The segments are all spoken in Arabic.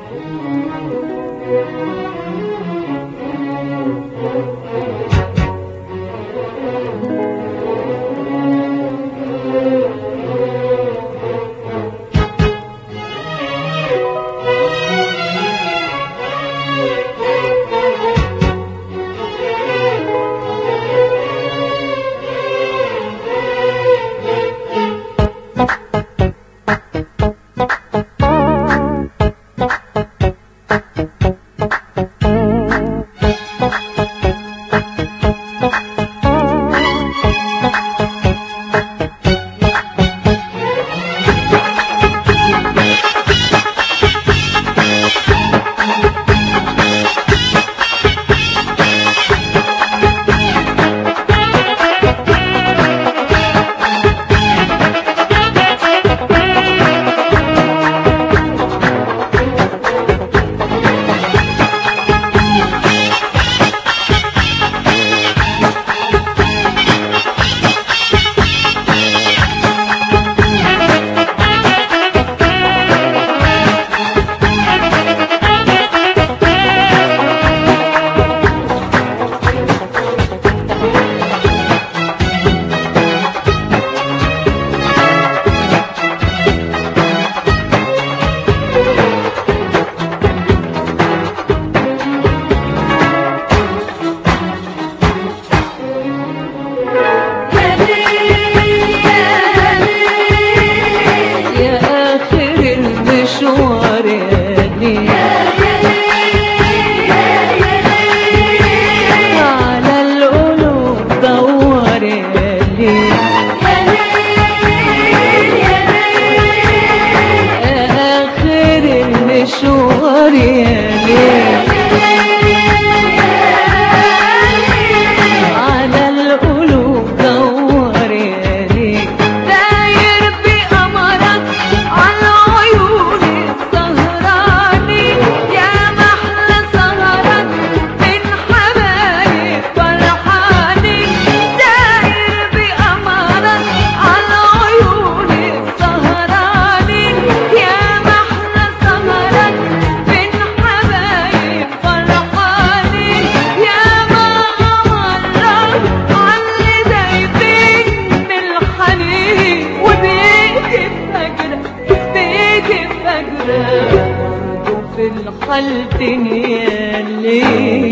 خلتني يا الليل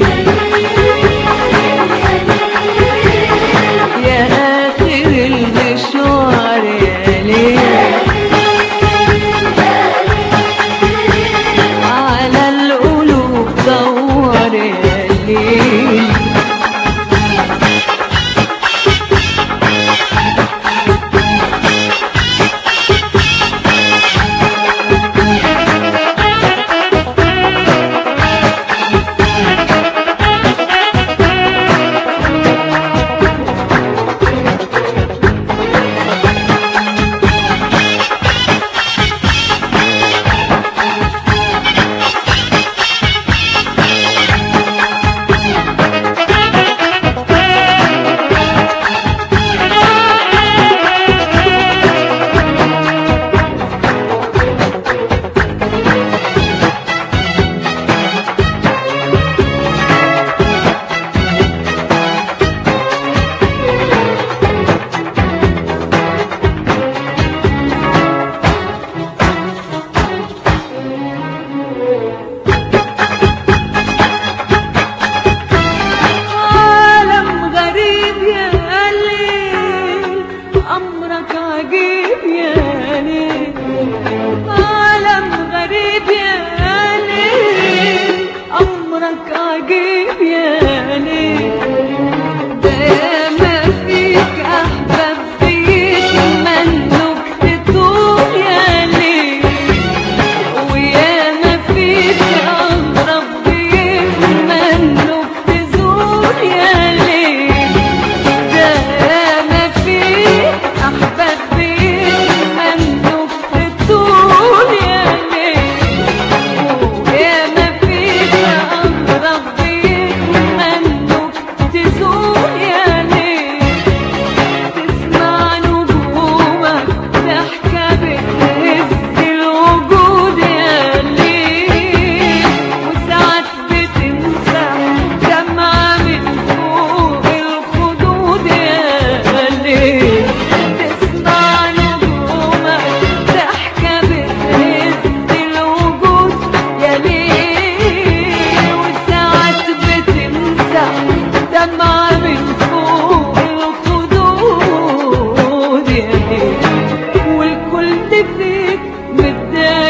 يا آخر المشوار يا ليل على القلوب دور يا ليل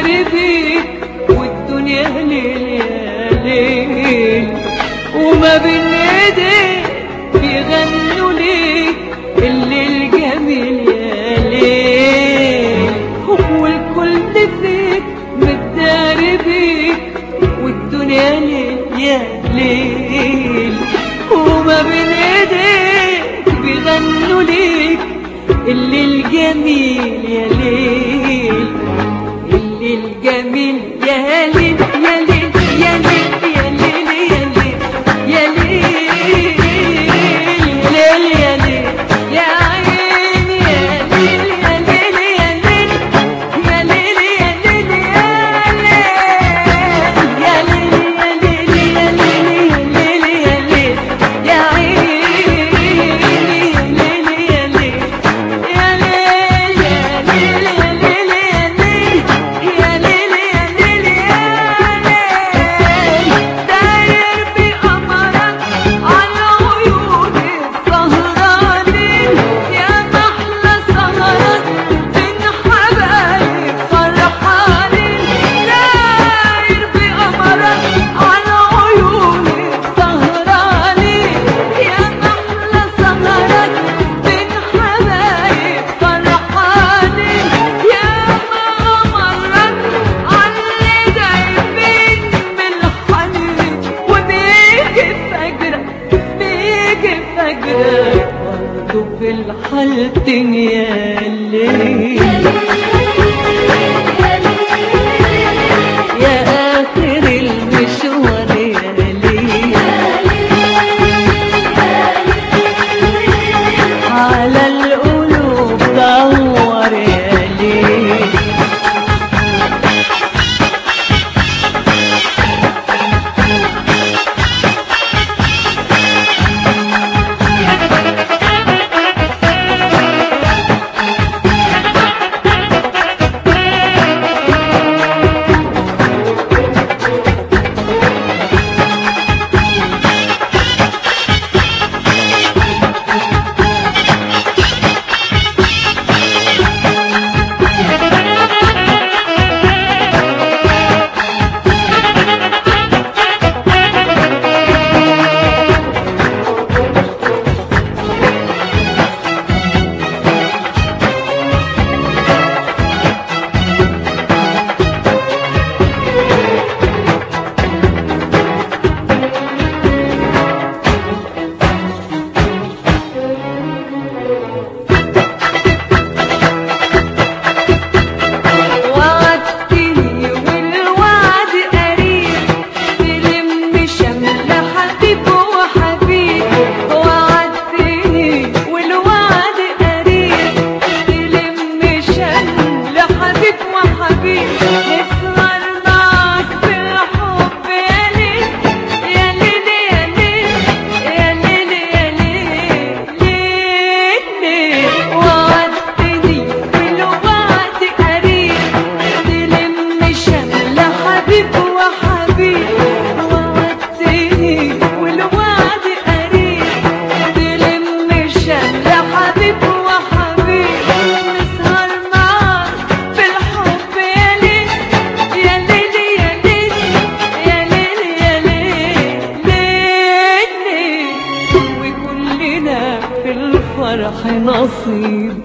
متداري بيك والدنيا ليل يا ليل، وما بين ايديك بيغنوا ليك الليل جميل يا ليل، والكل فيك متداري بيك والدنيا ليل يا ليل، وما بين ايديك بيغنوا ليك الليل جميل يا ليل، الليل جميل يا ليل يا ليل يا ليل يا ليل يا ليل يا ليل يا ليل يا عيني يا ليل يا ليل يا ليل يا ليل يا ليل يا ليل يا ليل يا ليل يا ليل يا عيني يا ليل يا ليل يا ليل يا ليل يا ليل يا ليل داير بقمرك على عيون السهرانين، يا محلى سهرك بين حبايب فرحانين، داير بقمرك على عيون السهرانين، يا محلى سهرك بين حبايب فرحانين، يا قمرك علي دايبين من الحنين، وبيجي فجرك بيجي فجرك برضه في الحالتين يا ليل، يا آخر المشوار يا ليل، على القلوب دور يا ليل. الفرح نصيب،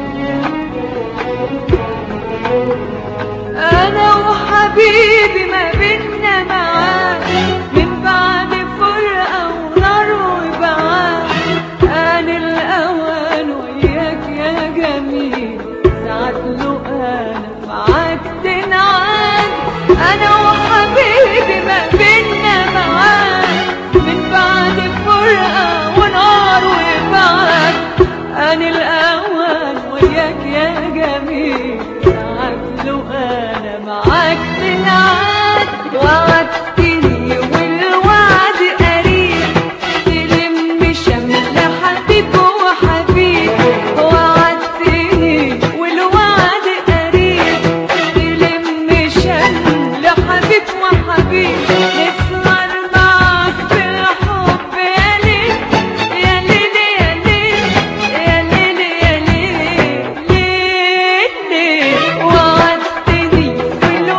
أنا وحبيبي ما بينا معاد، من بعد فرقة ونار وبعاد، آن الأوان وياك يا جميل، ساعات له أنا معاك تنعاد، أنا وحبيبي ما بينا معاد، من بعد فرقة ونار وبعاد، آن الأوان وياك يا جميل، ساعات له أنا معاك تنعاد، وعدتني والوعد قريب، تلم شمل حبيب وحبيب، وعدتني والوعد قريب، تلم شمل حبيب وحبيب، نسهر معاك في الحب يا ليل يا ليل يا ليل يا ليل يا ليل، وعدتني والوعد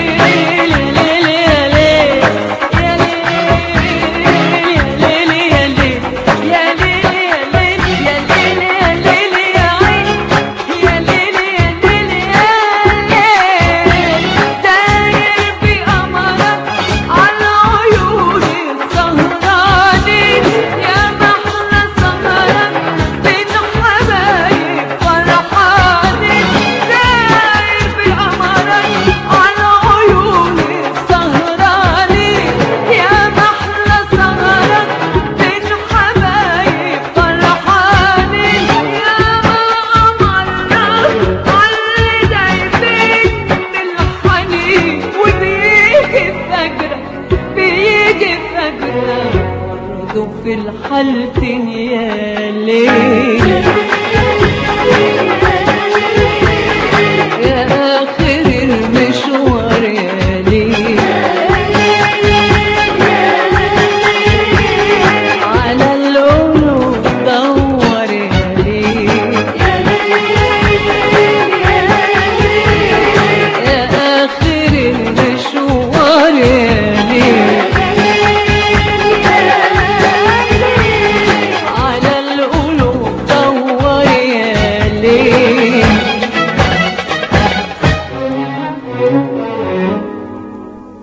في الحالتين يا